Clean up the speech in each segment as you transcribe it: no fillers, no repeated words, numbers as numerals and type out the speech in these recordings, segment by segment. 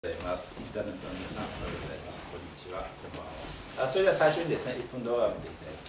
ございます。インターネットの皆さん、おはようございます。こんにちは。こんばんは。それでは最初にですね、1分動画を見ていきたいと思います。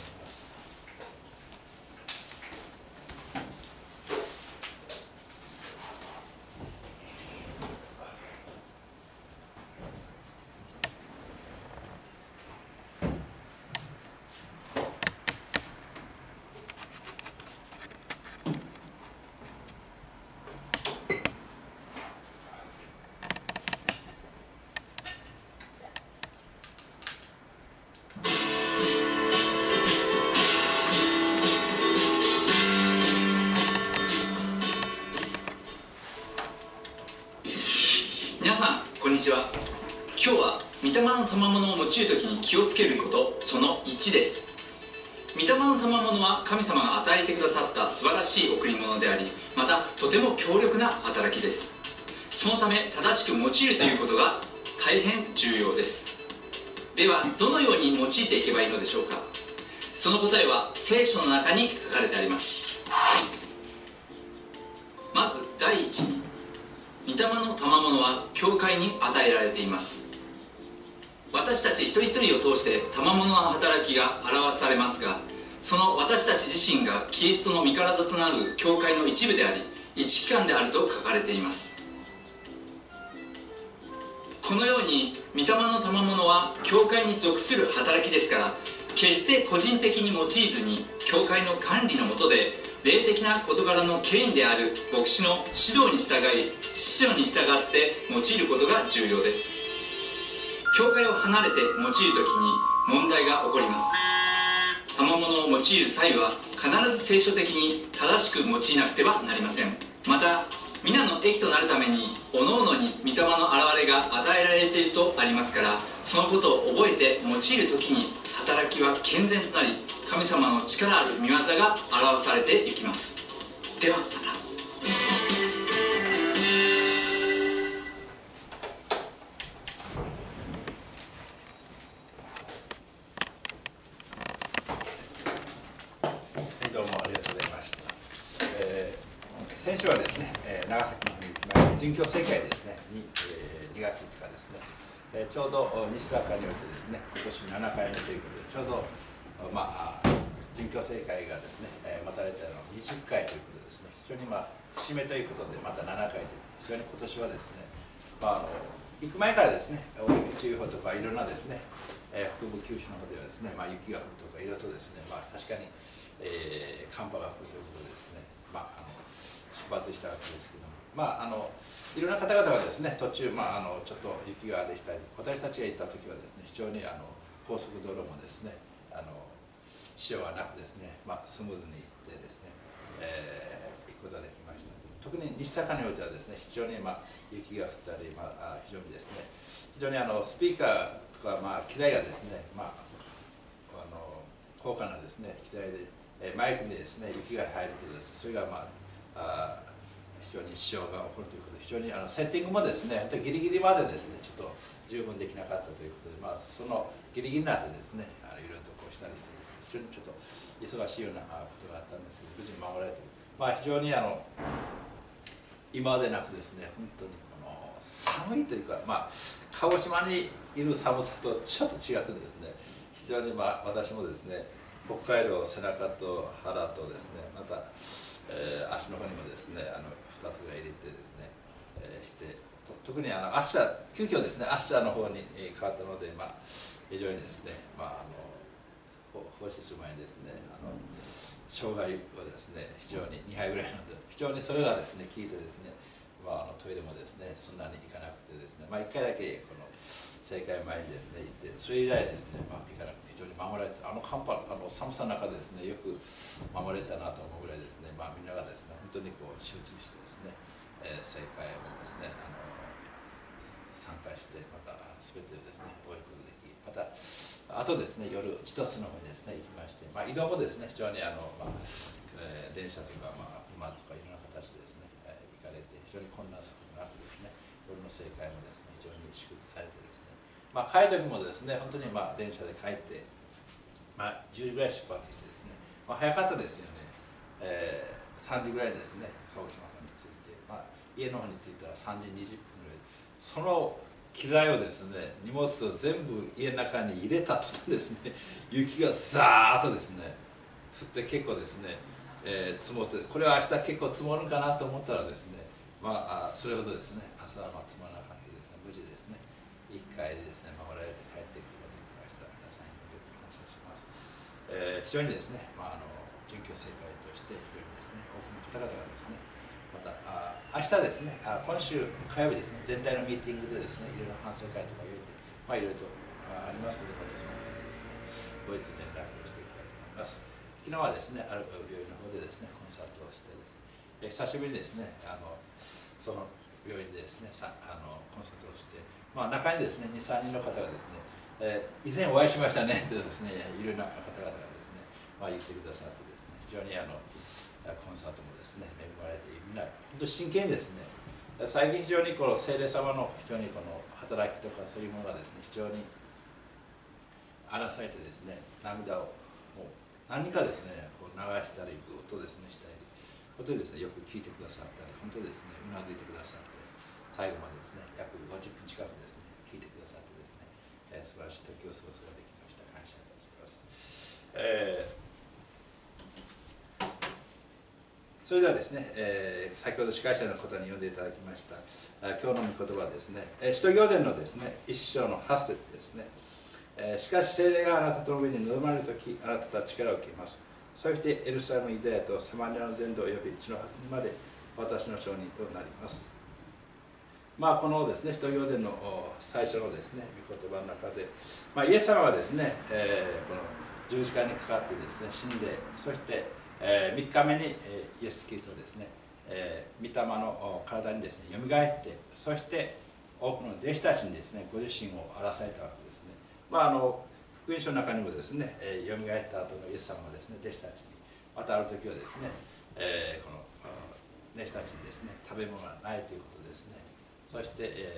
皆さんこんにちは。今日は御霊の賜物を用いるときに気をつけることその1です。御霊の賜物は神様が与えてくださった素晴らしい贈り物であり、またとても強力な働きです。そのため正しく用いるということが大変重要です。ではどのように用いていけばいいのでしょうか。その答えは聖書の中に書かれてあります。まず第一に、御霊の賜物は教会に与えられています。私たち一人一人を通して賜物の働きが表されますが、その私たち自身がキリストの御体となる教会の一部であり、一機関であると書かれています。このように御霊の賜物は教会に属する働きですから、決して個人的に用いずに教会の管理の下で霊的な事柄の権威である牧師の指導に従い、秩序に従って用いることが重要です。教会を離れて用いるときに問題が起こります。賜物を用いる際は必ず聖書的に正しく用いなくてはなりません。また皆の益となるために各々に御霊の現れが与えられているとありますから、そのことを覚えて用いるときに働きは健全となり、神様の力ある御業が表されていきます。ではまた。 どうもありがとうございました。先週はですね、長崎の方に行きまして、殉教聖会ですね、2月5日ですね、ちょうど西坂においてですね、今年7回目ということで、ちょうど、殉教聖会がですね、待たれたのは20回ということでですね、非常に節目ということで、また7回という、非常に今年はですね、行く前からですね、大雪注意報とかいろんなですね、北部九州の方ではですね、雪が降るとかいろいろとですね、確かに、寒波が降るということでですね、出発したわけですけども、いろんな方々がですね、途中、ちょっと雪がでしたり、私たちが行った時はですね、非常に高速道路もですね、支障がなくですね、スムーズに行ってですね、行くことができました。特に西坂においてはですね、非常に雪が降ったり、非常にですね、非常にスピーカーとか機材がですね、高価なですね機材で、マイクにですね雪が入るとですね、それが非常に支障が起こるということで、非常にセッティングもですね、本当にギリギリまでですね、ちょっと十分できなかったということで、そのギリギリになってですね、いろいろとこうしたりしてですね、非常にちょっと忙しいようなことがあったんですけど、無事に守られている。非常に今までなくですね、本当にこの寒いというか、鹿児島にいる寒さとちょっと違くですね、非常に私もですね、北海道背中と腹とですね、また、足の方にもですね、2つが入れてですね、して特に急遽ですね、アッシャーの方に変わったので、非常にですね、放置する前にですね、生姜をですね、非常に2杯ぐらい飲んで、非常にそれがですね、効いてですね、トイレもですね、そんなに行かなくてですね、1回だけこの正解前にですね、行って、それ以来ですね、行かなくて非常に守られて、寒さの中でですね、よく守れたなと思うぐらいですね、みんながですね、本当にこう集中してですね、正解をですね、参加して、また全てをですね、終えることができ、また、あとですね、夜、千歳の方にですね、行きまして、移動もですね、非常に電車とか、馬とかいろんな形でですね、行かれて、非常に困難することなくですね、夜の正解もですね、非常に祝福されてですね、帰る時もですね、本当に電車で帰って、10時ぐらい出発してですね、早かったですよね、3時ぐらいにですね、鹿児島に着いて、家の方に着いたら3時20分ぐらい、その機材をですね、荷物を全部家の中に入れた途端ですね、雪がザーッとですね降って結構ですね、積もって、これは明日結構積もるかなと思ったらですね、それほどですね朝は積もらなかったですね、無事ですね1回でですね守られて帰ってくることができました。皆さんに本当に感謝します。非常にですね、準教正会として非常にですね多くの方々がですね、また明日ですね、今週火曜日ですね、全体のミーティングでですね、いろいろ反省会とかいろいろとありますので、またそのことにですね、後日連絡をしていきたいと思います。昨日はですね、ある病院の方でですね、コンサートをしてですね、久しぶりにですね、その病院でですね、コンサートをして、中にですね、2、3人の方がですね、以前お会いしましたねとですね、いろいろな方々がですね、言ってくださってですね、非常にコンサートもですね、恵まれてみんな本当に真剣にですね、最近非常にこの聖霊様の非常にこの働きとかそういうものがですね、非常に荒らされてですね、涙をもう何かですねこう流したりぐっとですねしたり、本当にですねよく聞いてくださったり、本当にですねうなずいてくださって、最後までですね約50分近くですね聞いてくださってですね、素晴らしい時を過ごすことができました。感謝いたします。それではですね、先ほど司会者の方に読んでいただきました今日の御言葉ですね、使徒行伝のですね1章の8節ですね。しかし聖霊があなたとの上に臨まれるとき、あなたたち力を受けます。そしてエルサレム、ユダヤとサマリアの全土および地の果てまで私の証人となります。このですね使徒行伝の最初のですね御言葉の中で、イエス様はですね、この十字架にかかってですね死んで、そして3日目にイエス・キリストですね、御霊の体にですねよみがえって、そして多くの弟子たちにですねご自身を荒らされたわけですね。福音書の中にもですね、よみがえった後のイエス様はですね弟子たちに、またある時はですね、この弟子たちにですね食べ物がないということですね、そして、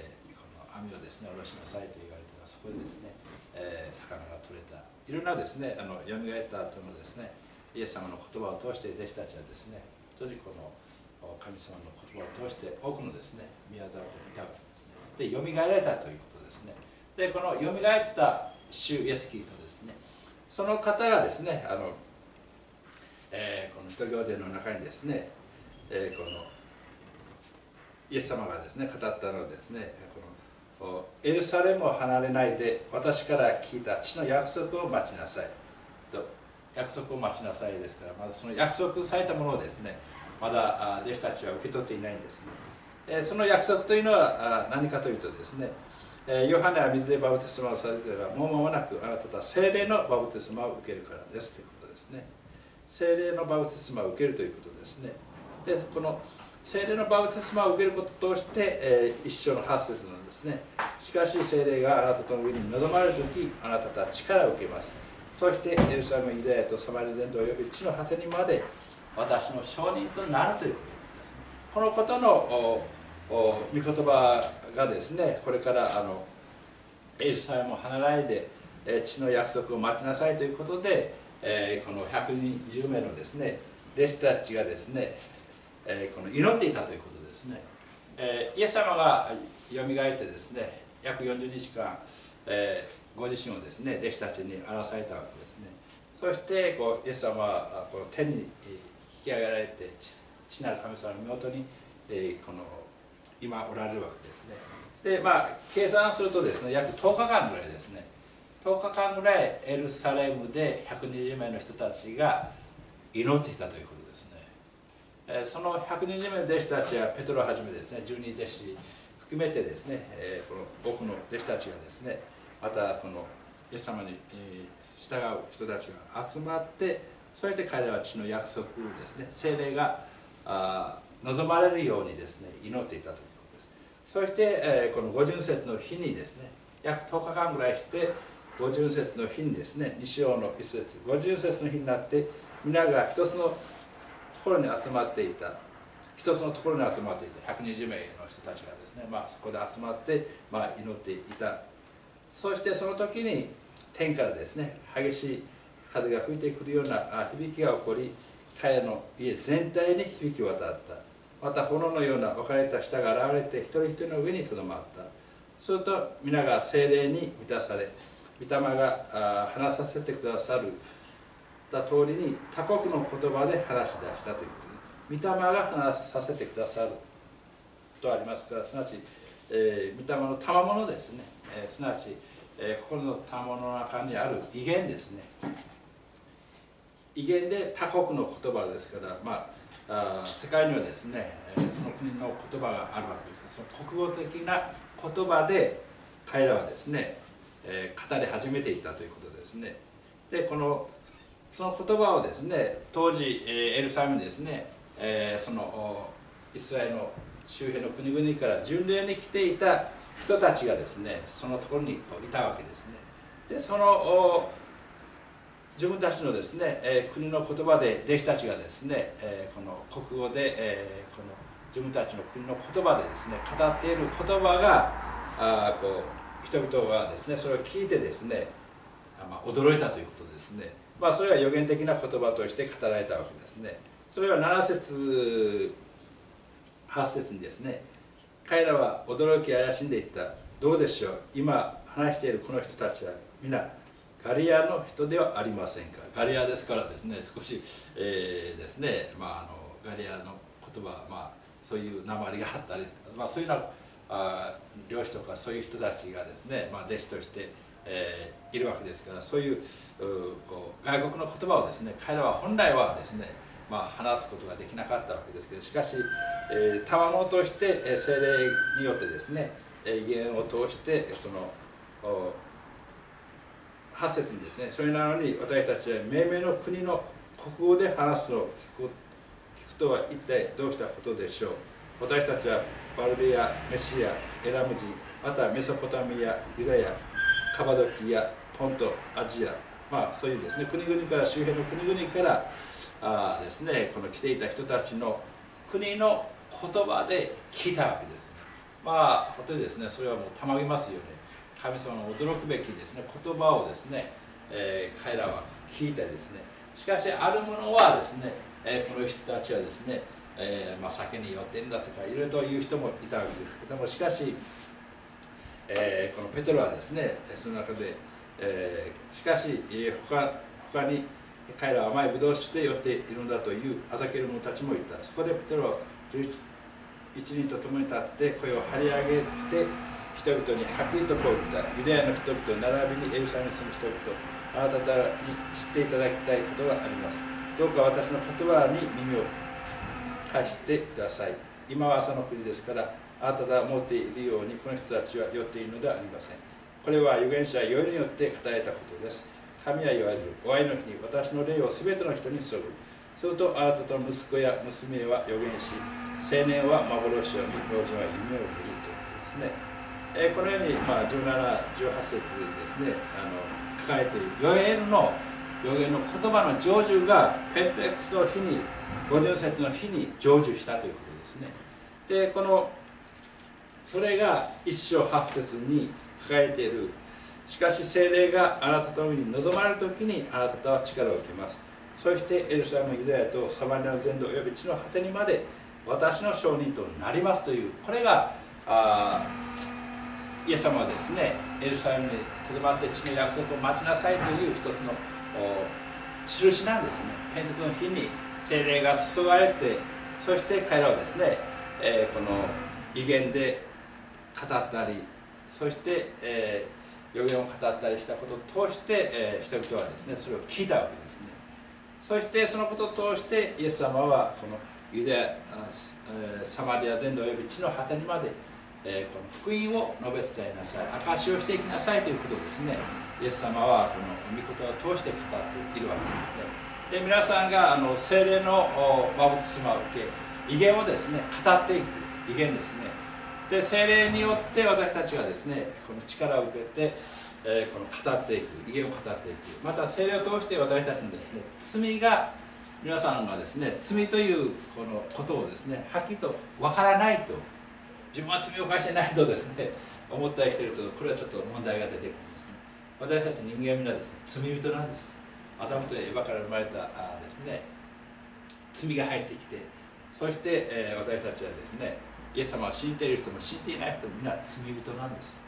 この網をですね下ろしなさいと言われて、そこでですね、魚が取れた、いろんなですねよみがえった後のですねイエス様の言葉を通して弟子たちはですね、本当にこの神様の言葉を通して多くのですね宮沢を見たわけですね。でよみがえられたということですね。でこのよみがえった主イエス・キリストですね、その方がですねこの使徒行伝の中にですね、このイエス様がですね語ったのはですね、このエルサレムを離れないで私から聞いた父の約束を待ちなさいと、約束を待ちなさいですから、まだその約束されたものをですねまだ弟子たちは受け取っていないんですね。その約束というのは何かというとですね、ヨハネは水でバプテスマをされてがもう間もなくあなたは聖霊のバプテスマを受けるからですということですね。聖霊のバプテスマを受けるということですね。でこの聖霊のバプテスマを受けることとして、一章の8節のですね、しかし聖霊があなたとの上に臨まれるとき、あなたたち力を受けます。そしてエルサレム、ユダヤとサマリア全土および地の果てにまで私の証人となるということですね。このことの御言葉がですね、これからエルサレムを離れないで地の約束を待ちなさいということで、この120名のですね弟子たちがですね、この祈っていたということですね。イエス様がよみがえってですね約40日間、ご自身をですね弟子たちに表されたわけですね。そしてイエス様はこの天に引き上げられて父なる神様の身元に、この今おられるわけですね。で計算するとですね約10日間ぐらいですね、10日間ぐらいエルサレムで120名の人たちが祈っていたということですね。その120名の弟子たちはペトロをはじめですね12弟子含めてですね、この多くの弟子たちがですね、またこのイエス様に従う人たちが集まって、そして彼らは父の約束ですね、聖霊が望まれるようにですね祈っていたということです。そして、この五巡節の日にですね約10日間ぐらいして、五巡節の日にですね2章の1節、五巡節の日になって皆が一つのところに集まっていた、一つのところに集まっていた120名の人たちがですね、そこで集まって、祈っていた。そしてその時に天からですね激しい風が吹いてくるような響きが起こり、彼の家全体に響き渡った。また炎のような分かれた舌が現れて一人一人の上にとどまった。 すると皆が聖霊に満たされ、御霊が話させてくださる通りに他国の言葉で話し出したということで、御霊が話させてくださるとありますから、すなわち、御霊の賜物ですね、すなわち、心の賜物の中にある威厳ですね。威厳で他国の言葉ですから、世界にはですね、その国の言葉があるわけですが、その国語的な言葉で彼らはですね、語り始めていたということですね。で、その言葉をですね、当時エルサレムにですね、そのイスラエルの周辺の国々から巡礼に来ていた人たちがですね、そのところにいたわけですね。で、その自分たちのですね、国の言葉で弟子たちがですね、この国語で、この自分たちの国の言葉でですね語っている言葉が人々がですねそれを聞いてですね、驚いたということですね。それは予言的な言葉として語られたわけですね。それは7節8節にですね、彼らは驚き怪しんでいった。どうでしょう、今話しているこの人たちは皆ガリアの人ではありませんか。ガリアですからですね、少し、ですね、ガリアの言葉、そういう訛りがあったり、そういうような漁師とかそういう人たちがですね、弟子として、いるわけですから、そういう外国の言葉をですね彼らは本来はですね、話すことができなかったわけですけど、しかし、賜物として聖霊によってですね威厳を通してその8節にですね、それなのに私たちは命名の国の国語で話すのを聞くとは一体どうしたことでしょう。私たちはバルデヤ、メシア、エラム人、またメソポタミア、ユダヤ、カバドキア、ポント、アジア、そういうですね国々から周辺の国々からですねこの来ていた人たちの国の言葉で聞いたわけですね。本当にですねそれはもうたまげますよね。神様の驚くべきですね言葉をですね、彼らは聞いてですね、しかしある者はですね、この人たちはですね、酒に酔ってんだとかいろいろと言う人もいたわけですけども、しかし、このペテロはですねその中で、しかし他に彼らは甘いブドウ酒で酔っているんだというあざける者たちもいた。そこでペテロは11人と共に立って声を張り上げて人々にはっきりとこう言った。ユダヤの人々並びにエルサレムに住む人々、あなた方に知っていただきたいことがあります。どうか私の言葉に耳を貸してください。今は朝の9時ですから、あなたが思っているようにこの人たちは酔っているのではありません。これは預言者ヨエルによって語られたことです。神は言われる。お会いの日に私の霊をすべての人に注ぐ。するとあなたと息子や娘は預言し、青年は幻を見、老人は夢を見るということですね。このように、17、18節ですね書かれているヨエルの預言の言葉の成就がペンテコステの日に50節の日に成就したということですね。でそれが1章8節に書かれている。しかし聖霊があなたの上に臨まれる時にあなたは力を受けます。そしてエルサレム、ユダヤとサマリアの全土および地の果てにまで私の証人となりますという、これがイエス様はですねエルサレムにとどまって地の約束を待ちなさいという一つの印なんですね。ペンテコステの日に聖霊が注がれて、そして彼らはですね、この威厳で語ったり、そして、預言を語ったりしたことを通して、人々はですねそれを聞いたわけですね。そしてそのことを通してイエス様はこのユダヤ、サマリア全土および地の果てにまで、この福音を述べ伝えなさい、証しをしていきなさいということをですねイエス様はこの御言葉を通して語っているわけですね。で皆さんが聖霊のバプテスマを受け威厳をですね語っていく威厳ですね。で聖霊によって私たちがですねこの力を受けて、この語っていく威厳を語っていく、また聖霊を通して私たちのですね罪が皆さんがですね罪というこのことをですねはっきりとわからないと、自分は罪を犯してないとですね思ったりしていると、これはちょっと問題が出てくるんですね。私たち人間は皆ですね罪人なんです。アダムとエバから生まれたですね罪が入ってきて、そして、私たちはですねイエス様を信じている人も信じていない人も皆罪人なんです。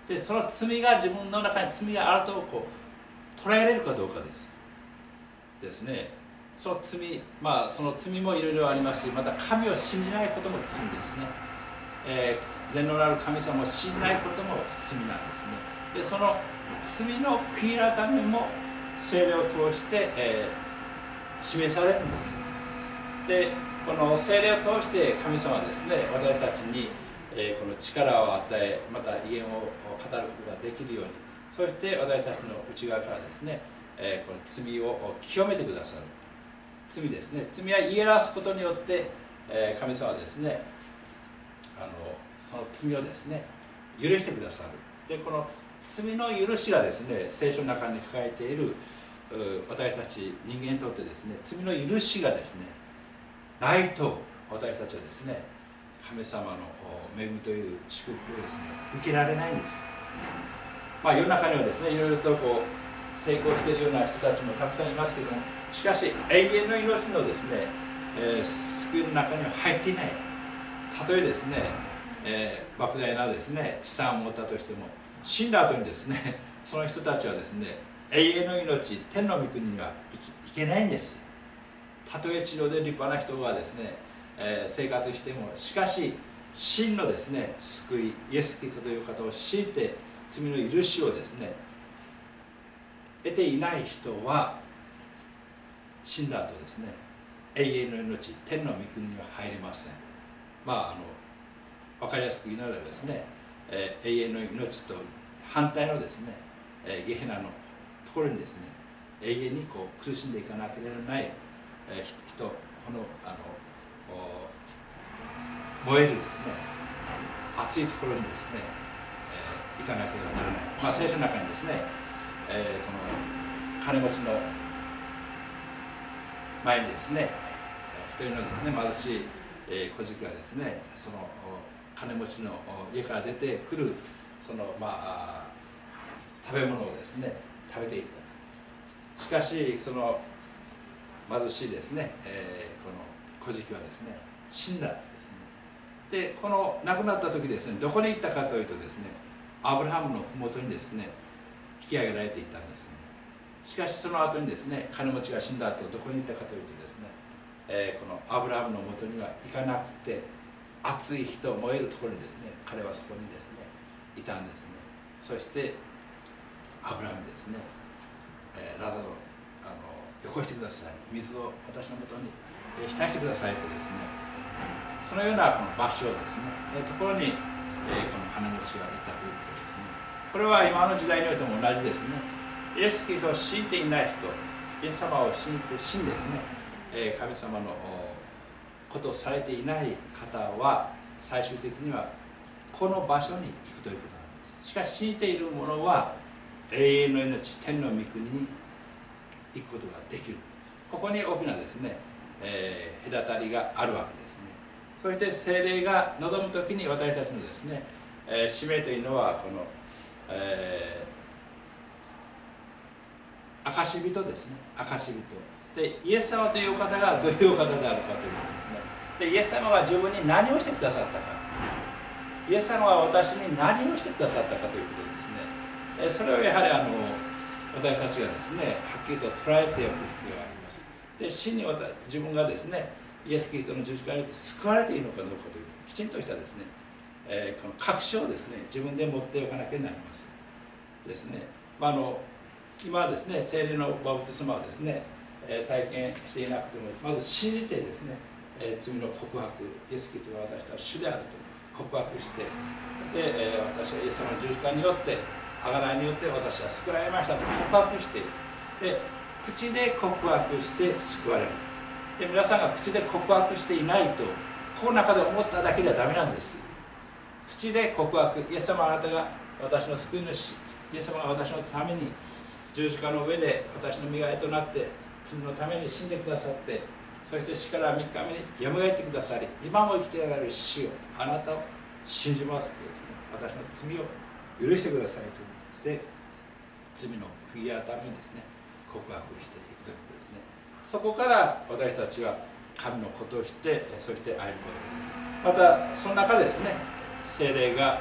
でその罪が自分の中に罪があるとこう捉えられるかどうかですね。その罪、その罪もいろいろありますし、また神を信じないことも罪ですね。全能なる神様を信じないことも罪なんですね。でその罪の悔い改めも聖霊を通して、示されるんです。でこの聖霊を通して神様はですね、私たちに、この力を与え、また威厳を語ることができるように、そして私たちの内側からですね、この罪を清めてくださる。罪ですね。罪は言い表すことによって、神様はですね、その罪をですね許してくださる。でこの罪の許しがですね、聖書の中に書かれている私たち人間にとってですね、罪の許しがですねないと、私たちはですね神様の恵みという祝福をですね受けられないんです。世の中にはですね、いろいろとこう成功しているような人たちもたくさんいますけども、しかし永遠の命のですね、救いの中には入っていない。たとえですね、莫大なですね資産を持ったとしても、死んだ後にですねその人たちはですね永遠の命、天の御国には行けないんです。たとえ地上で立派な人がですね、生活しても、しかし真のですね救い、イエス・キリストという方を信じて罪の許しをですね得ていない人は、死んだ後ですね永遠の命、天の御国には入れません。分かりやすく言うならばですね、永遠の命と反対のですね、ゲヘナのところにですね永遠にこう苦しんでいかなければならない、人、この燃えるですね熱いところにですね、行かなければならない。聖書の中にですね、この金持ちの前にですね、一人のですね貧しい小軸がですね、その金持ちの家から出てくるその食べ物をですね食べていった。しかしその貧しいですね、この小軸はですね死んだんですね。でこの亡くなった時ですね、どこに行ったかというとですね、アブラハムの麓にですね引き上げられていったんですね。しかしその後にですね、金持ちが死んだ後どこに行ったかというとですね、このアブラハムのもとには行かなくて、熱い火と燃えるところにですね彼はそこにですねいたんですね。そしてアブラハムですね、ラザロよこしてください、水を私のもとに浸してくださいとですね、そのようなこの場所をですねところに、この金持ちがいたということですね。これは今の時代においても同じですね。イエス・キリストを信じていない人、イエス様を信じて死んでですね、神様のことをされていない方は最終的にはこの場所に行くということなんです。しかし信じている者は永遠の命、天の御国に行くことができる。ここに大きなですね、隔たりがあるわけですね。そして聖霊が望むときに私たちのですね、使命というのはこの、証人ですね。証人で、イエス様という方がどういう方であるかということですね。でイエス様が自分に何をしてくださったか、イエス様が私に何をしてくださったかということですね。それをやはり私たちがですねはっきりと捉えておく必要があります。で真に自分がですねイエス・キリストの十字架によって救われているのかどうかというきちんとしたですね、この確証をですね自分で持っておかなければなりますですね。今はですね聖霊のバプテスマをですね体験していなくても、まず信じてですね罪の告白、イエス・キリストが私は主であると告白して、で私はイエス様の十字架によって贖いによって私は救われましたと告白して、で口で告白して救われる。で皆さんが口で告白していないとこの中で思っただけではダメなんです。口で告白、イエス様あなたが私の救い主、イエス様が私のために十字架の上で私の身代わりとなって罪のために死んでくださって、そして死から3日目によみがえってくださり、今も生きておられる主をあなたを信じますとですね、私の罪を許してくださいと言って罪の悔い改めにですね告白していくということですね。そこから私たちは神のことを知って、そして愛ることができる。またその中でですね聖霊が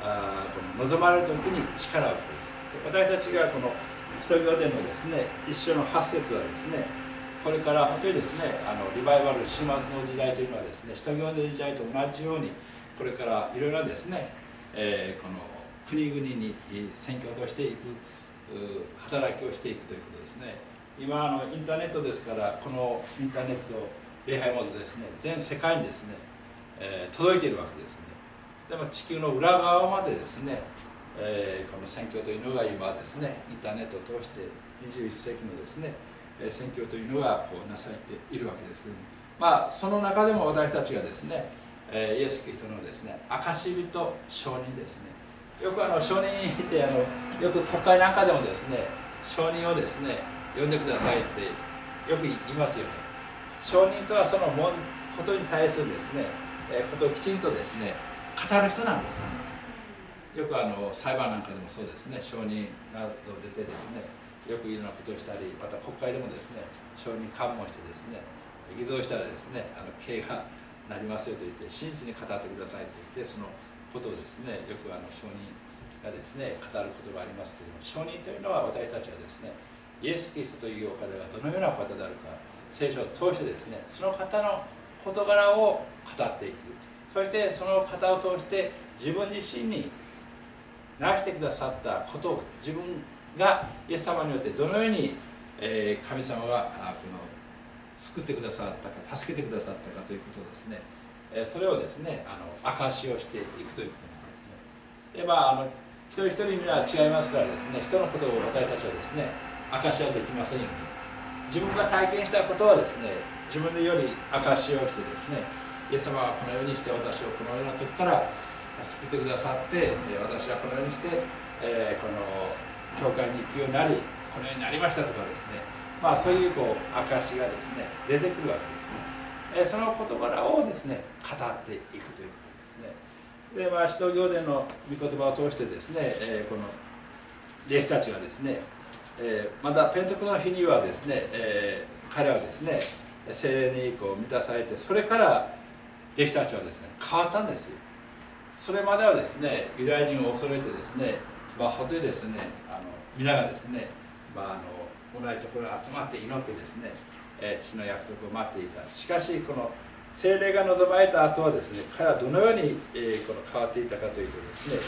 この望まれる時に力をくれる。私たちがこの使徒行伝のですね一章の8節はですね、これから本当にですねリバイバル終末の時代というのはですね、使徒行伝の時代と同じようにこれからいろいろなですね、この国々に宣教としていく働きをしていくということですね。今インターネットですから、このインターネット礼拝モードですね、全世界にですね、届いているわけですね。でも地球の裏側までですね、この宣教というのが今ですね、インターネットを通して21世紀のですね宣教というのがこうなされているわけですけれども、まあその中でも私たちがですね、イエス・キリストのですね証人証人ですね、よく証人ってよく国会なんかでもですね、証人をですね呼んでくださいってよく言いますよね。証人とはそのことに対するですねことをきちんとですね語る人なんですよね。よく裁判なんかでもそうですね、証人など出てですね、よくいろんなことをしたり、また国会でもですね証人喚問してですね、偽造したらですね刑がなりますよと言って、真実に語ってくださいと言って、そのことをですねよく証人がですね語ることがありますけれども、証人というのは私たちはですねイエス・キリストというお方がどのようなお方であるか、聖書を通してですねその方の事柄を語っていく、そしてその方を通して自分自身になしてくださったことを、自分がイエス様によってどのように神様がこの救ってくださったか、助けてくださったかということをですね、それをですね証しをしていくということなんですね。で一人一人には違いますからですね、人のことを私たちはですね証しはできませんように、自分が体験したことはですね自分でより証しをしてですね、イエス様はこのようにして私をこのような時から救ってくださって、私はこのようにして、この教会に行くようになり、このようになりましたとかですね、そういう証がですね出てくるわけですね。その事柄をですね語っていくということですね。で使徒行伝の御言葉を通してですね、この弟子たちがですね、またペンテコステの日にはですね、彼はですね聖霊に満たされて、それから弟子たちはですね変わったんですよ。それまではですねユダヤ人を恐れてですね、本当にですね皆がですね、同じところに集まって祈ってですね、父の約束を待っていた。しかしこの聖霊が望まれた後はですね、彼はどのようにこの変わっていたかというとですね、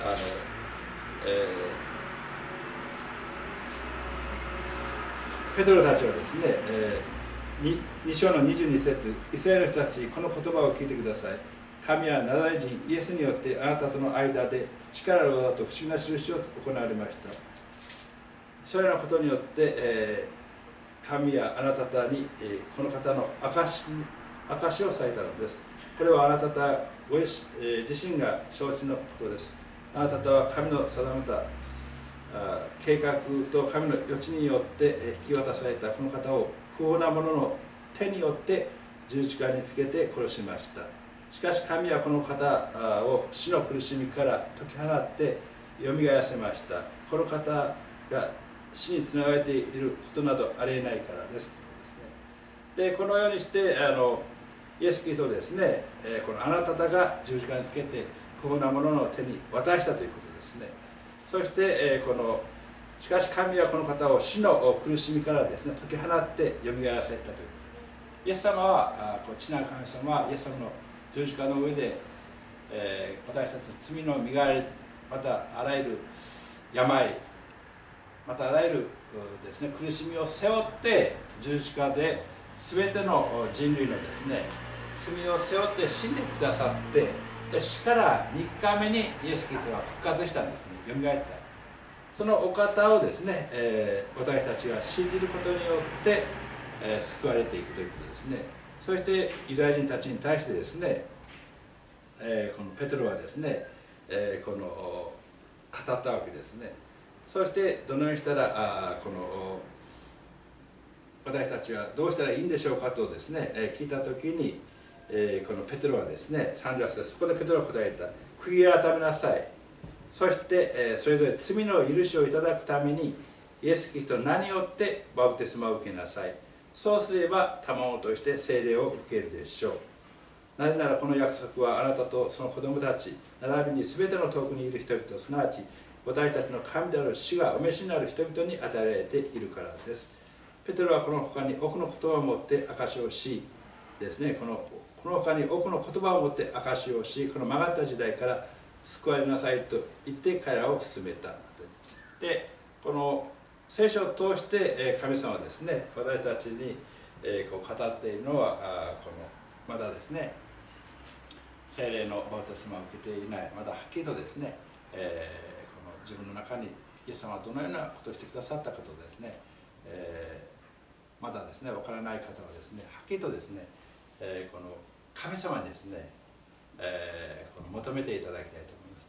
ペトロたちはですね、2章の22節、イスラエルの人たち、この言葉を聞いてください。神はナザレ人イエスによってあなたとの間で力の技と不思議な印を行われました。それらのことによって、神はあなた方に、この方の証しをされたのです。これはあなた方ご自身が承知のことです。あなた方は神の定めた計画と神の予知によって引き渡されたこの方を不法な者の手によって十字架につけて殺しました。しかし神はこの方を死の苦しみから解き放ってよみがえらせました。この方が死につながれていることなどありえないからです。でこのようにしてイエス・キリストをですね、このあなた方が十字架につけて不法な者の手に渡したということですね。そして、しかし神はこの方を死の苦しみからですね解き放ってよみがえらせたということ。イエス様は父なる神様はイエス様の十字架の上で、私たちの罪の身代わり、またあらゆる病、またあらゆるですね苦しみを背負って十字架で全ての人類のですね罪を背負って死んでくださって、で死から3日目にイエス・キリストが復活したんですね、よみがえった。そのお方をですね、私たちが信じることによって、救われていくということですね。そしてユダヤ人たちに対してですね、このペテロはですね、この語ったわけですね。そしてどのようにしたらこの私たちはどうしたらいいんでしょうかとですね、聞いた時に、このペテロはですね38節、そこでペテロは答えた。悔い改めなさい。そして、それぞれ罪の許しをいただくためにイエス・キリストの名によってバプテスマを受けなさい。そうすれば賜物として聖霊を受けるでしょう。 なぜならこの約束はあなたとその子供たち並びに全ての遠くにいる人々、すなわち私たちの神である主がお召しになる人々に与えられているからです。ペテロはこの他に多くの言葉を持って証しをしですね、この他に多くの言葉を持って証しをし、この曲がった時代から救われなさいと言って彼らを進めた。で、この聖書を通して神様はですね、私たちにこう語っているのはこのまだですね、聖霊のバプテスマを受けていない、まだはっきりとですね、この自分の中にイエス様はどのようなことをしてくださったかとですね、まだですね分からない方はですね、はっきりとですね、この神様にですね、この求めていただきたいと思います。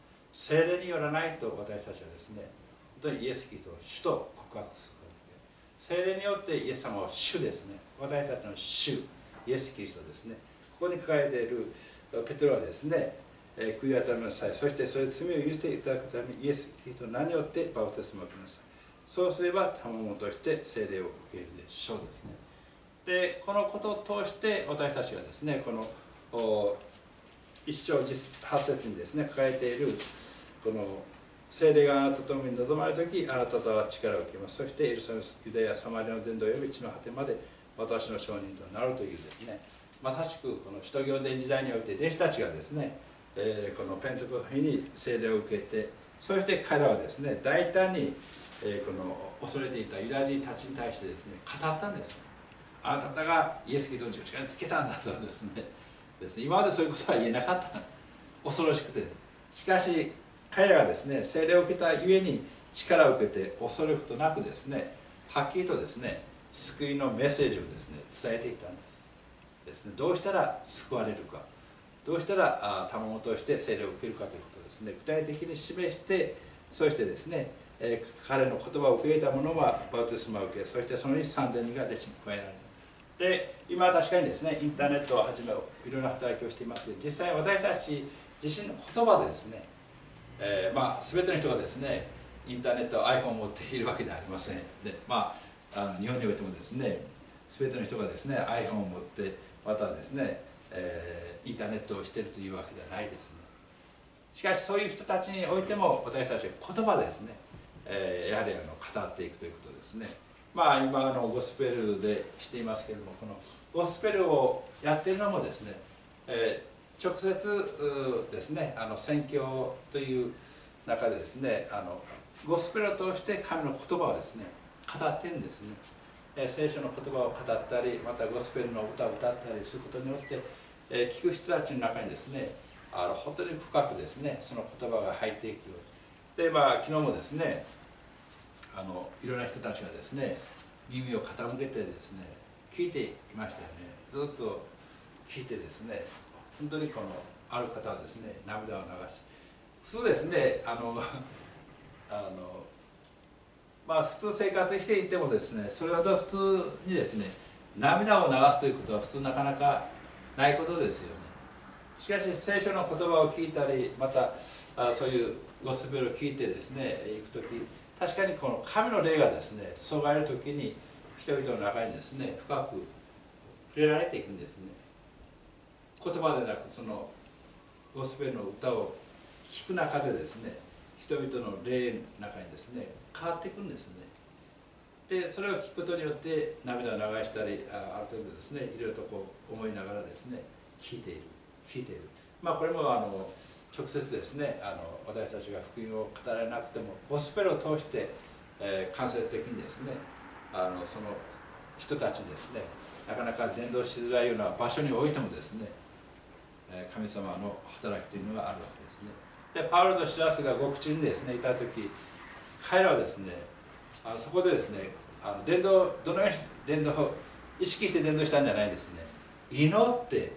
聖霊によらないと私たちはですね、本当にイエス・キリストを主と告白することで、聖霊によってイエス様を主ですね、私たちの主イエス・キリストですね、ここに書かれているペテロはですね、悔い改めなさい、そしてそれで罪を許していただくためにイエス・キリストの名によってバプテスマを受けなさい。そうすれば賜物として聖霊を受けるでしょうですね。で、このことを通して私たちがですね、この一章8節にですね書かれているこの聖霊があなたと共に臨まれるとき、あなたとは力を受けます。そしてエルサレム、ユダヤ、サマリアの伝道を呼び地の果てまで私の証人となるというですね、まさしくこの使徒行伝時代において弟子たちがですね、このペンテコステの日に聖霊を受けて、そして彼らはですね大胆に、この恐れていたユダヤ人たちに対してですね語ったんです。あなた方がイエス・キリストの十字架につけたんだとですね、今までそういうことは言えなかった、恐ろしくて。しかし彼らがですね聖霊を受けたゆえに力を受けて恐れることなくですね、はっきりとですね救いのメッセージをですね伝えていたんですね。どうしたら救われるか、どうしたら賜物として聖霊を受けるかということをですね具体的に示して、そしてですね、彼の言葉を受け入れた者はバプテスマを受け、そしてそのに3000人が弟子に加えられた。で、今は確かにですねインターネットをはじめいろいろな働きをしていますけど、実際私たち自身の言葉でですね、全ての人がですねインターネット、iPhone を持っているわけではありません。で、日本においてもですね全ての人がですね iPhone を持ってまたですね、インターネットをしているというわけではないですね。しかしそういう人たちにおいても私たちは言葉でですね、やはり語っていくということですね。今ゴスペルでしていますけれども、このゴスペルをやっているのもですね、直接ですね宣教という中でですねゴスペルを通して神の言葉をですね語っているんですね。聖書の言葉を語ったり、またゴスペルの歌を歌ったりすることによって、聞く人たちの中にですね本当に深くですねその言葉が入っていくように。で、昨日もですねいろんな人たちがですね耳を傾けてですね聞いていましたよね。ずっと聞いてですね、本当にこのある方はですね涙を流し、普通ですね普通生活していてもですねそれほど普通にですね涙を流すということは普通なかなかないことですよね。しかし聖書の言葉を聞いたり、またそういうゴスペルを聞いてですね行くとき、確かにこの神の霊がですね注がれるときに人々の中にですね深く触れられていくんですね。言葉でなくそのゴスペルの歌を聞く中でですね人々の霊の中にですね変わっていくんですね。でそれを聞くことによって涙を流したり、ある程度ですねいろいろとこう思いながらですね聞いている。これも直接ですね私たちが福音を語られなくてもゴスペルを通して、間接的にですねその人たちにですねなかなか伝道しづらいような場所においてもですね神様の働きというのがあるわけですね。でパウロとシラスが獄中にですねいた時、彼らはですねそこでですね伝道、どのように伝道を意識して伝道したんじゃないですね、祈って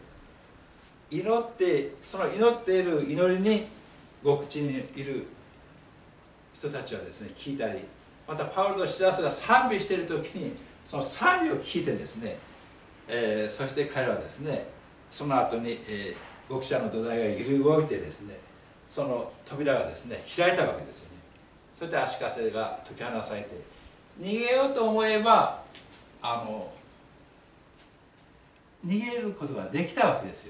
その祈っている祈りに獄中にいる人たちはですね聞いたり、またパウロとシラスが賛美している時にその賛美を聞いてですね、そして彼はですねその後に、獄舎の土台が揺り動いてですねその扉がですね開いたわけですよね。それで足かせが解き放されて逃げようと思えば逃げることができたわけですよね。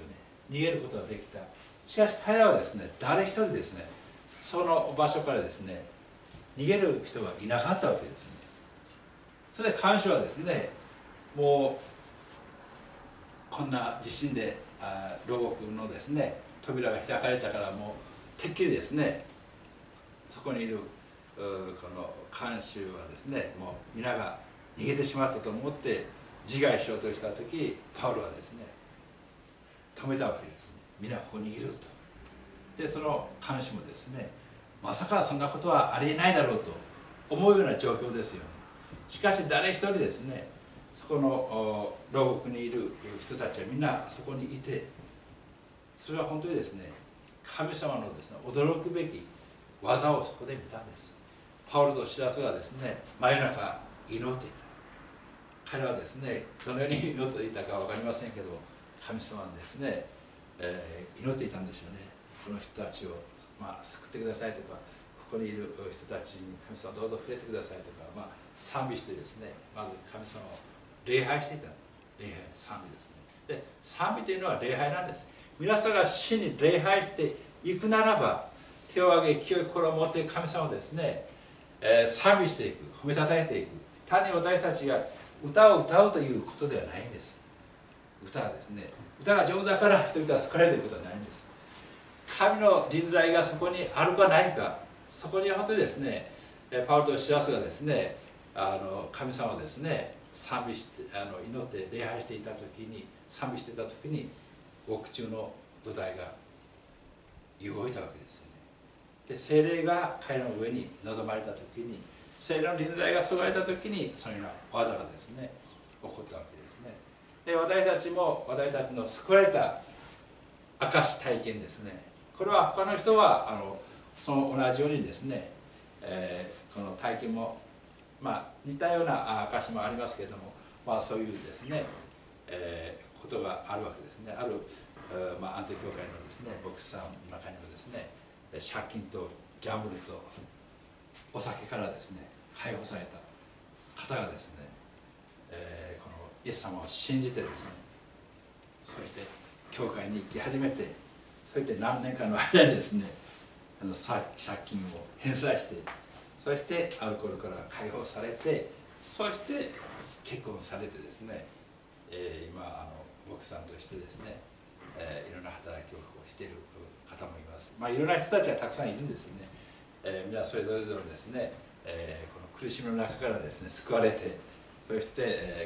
逃げることができた。しかし彼らはですね、誰一人ですね、その場所からですね逃げる人がいなかったわけですね。それで看守はですね、もうこんな地震で牢獄のですね扉が開かれたから、もうてっきりですね、そこにいるこの看守はですね、もう皆が逃げてしまったと思って自害しようとした時、パウロはですね止めたわけですね。皆ここにいると。でその看守もですね、まさかそんなことはありえないだろうと思うような状況ですよね。しかし誰一人ですね、そこの牢獄にいる人たちはみんなそこにいて、それは本当にですね、神様のですね驚くべき技をそこで見たんです。パウロとシラスがですね真夜中祈っていた。彼はですねどのように祈っていたか分かりませんけど、神様にですね、祈っていたんでしょうね。この人たちを、救ってくださいとか、ここにいる人たちに神様どうぞ触れてくださいとか、賛美してですね、まず神様を礼拝していた。礼拝、賛美ですね。で賛美というのは礼拝なんです。皆さんが主に礼拝していくならば、手を挙げ清い心を持って神様をですね、賛美していく、褒めたたえていく。単に私たちが歌を歌うということではないんです。歌はですね、歌が上手だから人々が救われるということはないんです。神の臨在がそこにあるかないか、そこに本当にですね、パウロとシラスがですね、神様をですね賛美して祈って礼拝していた時に、賛美していた時に獄中の土台が動いたわけですよね。で聖霊が彼らの上に臨まれた時に、聖霊の臨在が注がれた時に、そのような技がですね起こったわけですね。で私たちも私たちの救われた証体験ですね、これは他の人はその同じようにですね、この体験も似たような証もありますけれども、そういうですね、ことがあるわけですね。あるアント教会のですね牧師さんの中にはですね、借金とギャンブルとお酒からですね解放された方がですね、このイエス様を信じてですね、そして教会に行き始めて、そして何年かの間にですね借金を返済して、そしてアルコールから解放されて、そして結婚されてですね、今牧師さんとしてですね、いろんな働きをしている方もいます。いろんな人たちがたくさんいるんですよね。皆それぞれですね、この苦しみの中からですね救われて、そして、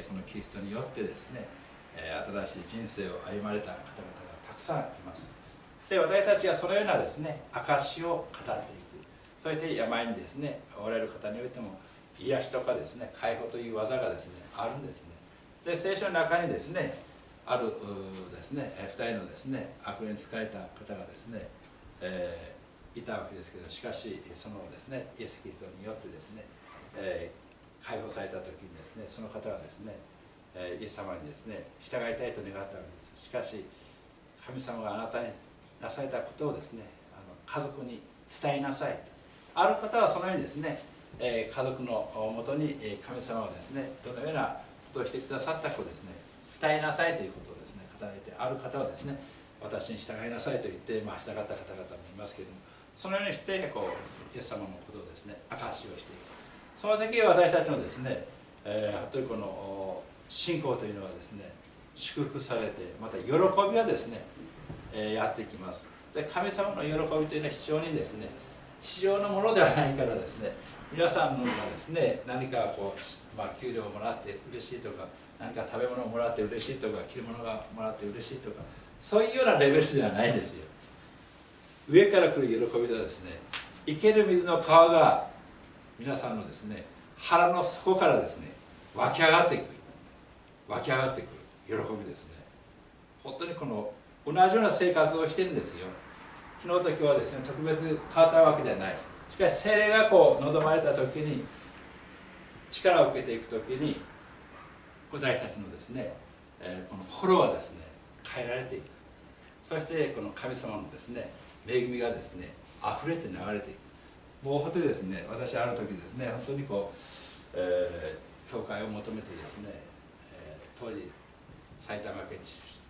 このキリストによってですね、新しい人生を歩まれた方々がたくさんいます。で私たちはそのようなですね証を語っていく。そして病にですねおられる方においても癒しとかですね解放という技がですねあるんですね。で聖書の中にですねあるですね2人のですね悪霊に疲れた方がですね、いたわけですけど、しかしそのですねイエス・キリストによってですね、解放された時にですね、その方がですね、イエス様にですね従いたいと願ったわけです。しかし神様があなたになされたことをですね家族に伝えなさいと。ある方はそのようにですね、家族のもとに神様がですねどのようなことをしてくださったかをですね伝えなさいということをですね語られて、ある方はですね私に従いなさいと言って従った方々もいますけれども、そのようにしてイエス様のことをですね証しをしていく。その時私たちのですね、本当にこの信仰というのはですね祝福されて、また喜びがですね、やってきます。で神様の喜びというのは非常にですね地上のものではないからですね、皆さんがですね何か給料をもらって嬉しいとか、何か食べ物をもらって嬉しいとか、着るものがもらって嬉しいとか、そういうようなレベルではないですよ。上から来る喜びとはですね、生ける水の川が皆さんのですね腹の底からですね湧き上がってくる喜びですね。本当にこの同じような生活をしてるんですよ。昨日と今日はですね特別変わったわけではない。しかし聖霊が望まれた時に、力を受けていく時に、私たちのですね、この心はですね変えられていく。そしてこの神様のですね恵みがですね溢れて流れていく。もう本当にですね、私ある時ですね本当に教会を求めてですね、当時埼玉県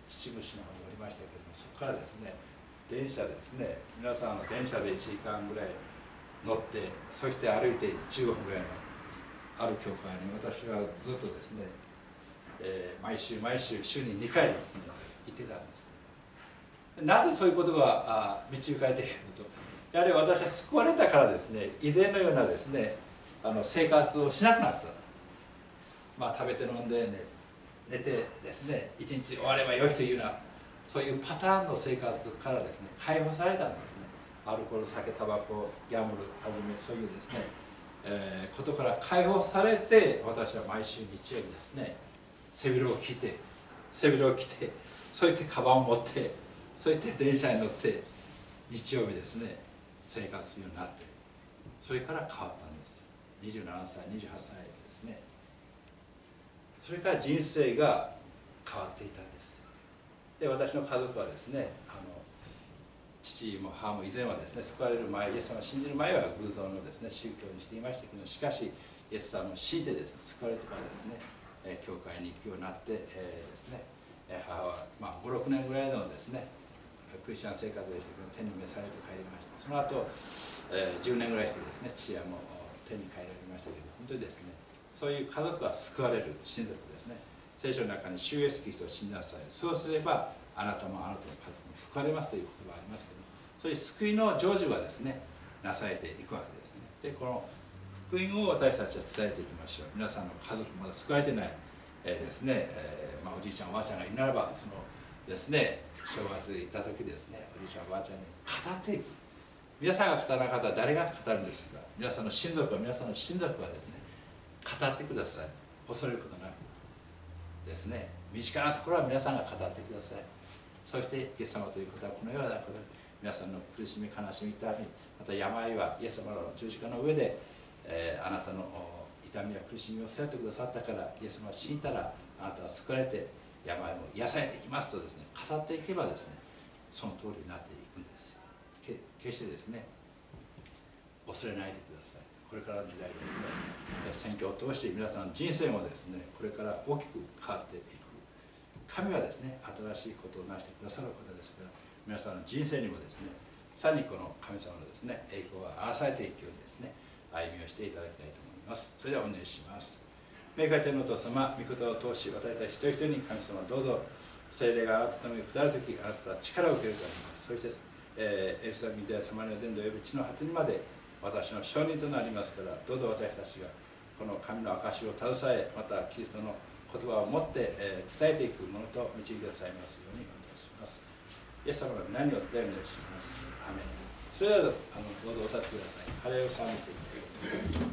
秩父市の方におりましたけれども、そこからですね電車ですね、皆さん電車で1時間ぐらい乗って、そして歩いて15分ぐらいのある教会に私はずっとですね、毎週週に2回ですね行ってたんです。なぜそういうことが導かれているのと、やはり私は救われたからですね、以前のようなですね生活をしなくなった。食べて飲んで、寝てですね一日終わればよいというような、そういうパターンの生活からですね解放されたんですね。アルコール、酒、タバコ、ギャンブルはじめそういうですね、ことから解放されて、私は毎週日曜日ですね背広を着て、そしてカバンを持って、そして電車に乗って日曜日ですね生活するようになって、それから変わったんです。27歳28歳ですね。それから人生が変わっていたんです。で、私の家族はですね、父も母も以前はですね、救われる前、イエス様を信じる前は偶像のですね宗教にしていましたけど、しかしイエス様を信じてですね救われてからですね、教会に行くようになって、ですね、母は5、6年ぐらいのですねクリスチャン生活でしたけど、天に召されて帰りました。その後、10年ぐらいしてですね父はもう天に帰られましたけど、本当にですねそういう家族が救われる親族ですね、聖書の中に主イエスキリストを信じなさい、そうすればあなたもあなたの家族も救われますという言葉がありますけど、そういう救いの成就がですねなされていくわけですね。で、この福音を私たちは伝えていきましょう。皆さんの家族まだ救われてない、ですね、おじいちゃんおばあちゃんがいるならば、そのですね正月行った時ですね、おじいちゃんおばあちゃんに語っていく。皆さんが語らなかったら誰が語るんですか。皆さんの親族はですね語ってください。恐れることなくですね、身近なところは皆さんが語ってください。そしてイエス様ということはこのようなことで、皆さんの苦しみ、悲しみ、痛み、また病はイエス様の十字架の上で、あなたの痛みや苦しみを背負ってくださったから、イエス様を信じたらあなたは救われて病も癒されていきますとですね語っていけばですね、その通りになっていくんですよ。決してですね恐れないでください。これからの時代ですね、選挙を通して皆さんの人生もですねこれから大きく変わっていく。神はですね新しいことをなしてくださる方ですから、皆さんの人生にもですねさらにこの神様のですね栄光が表されていくようにですね歩みをしていただきたいと思います。それではお願いします。明快天のお父様、御言葉を通し私たち一人一人に神様どうぞ聖霊があなたの上に下るとき、あなたは力を受けるから、そしてエルサレムでサマリア伝道及び地の果てにまで私の証人となりますから、どうぞ私たちがこの神の証を携え、またキリストの言葉を持って伝えていくものと導きくださいますようにお願いします。イエス様の皆によってお願いします。アメン。それではどうぞお立ちください。ハレを賛美ていきます。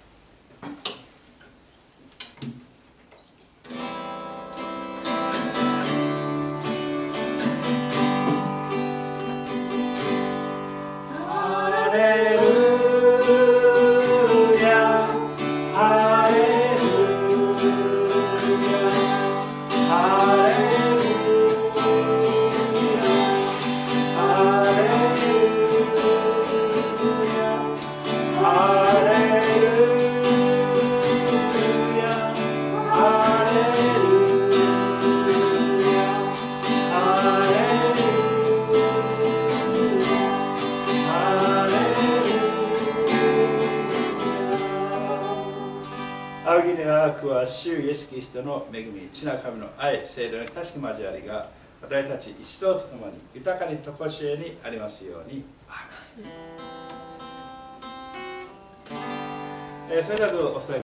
主イエスキリストの恵み、父なる神の愛、聖霊の親しき交わりが私たち一同とともに豊かにとこしえにありますように。アーメン。それではどうぞお座り